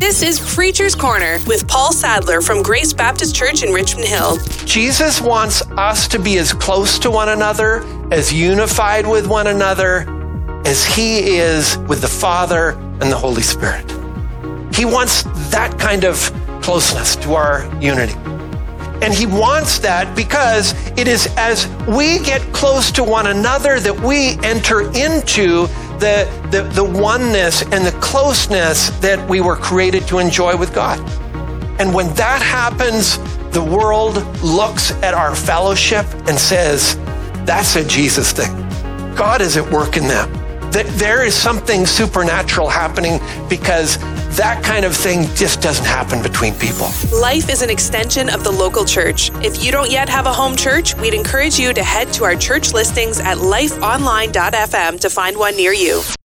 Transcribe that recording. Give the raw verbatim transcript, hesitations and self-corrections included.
This is Preacher's Corner with Paul Sadler from Grace Baptist Church in Richmond Hill. Jesus wants us to be as close to one another, as unified with one another, as he is with the Father and the Holy Spirit. He wants that kind of closeness to our unity. And he wants that because it is as we get close to one another that we enter into the, the, the oneness and the closeness that we were created to enjoy with God. And when that happens, the world looks at our fellowship and says, that's a Jesus thing. God is at work in them. That there is something supernatural happening because that kind of thing just doesn't happen between people. Life is an extension of the local church. If you don't yet have a home church, we'd encourage you to head to our church listings at life online dot f m to find one near you.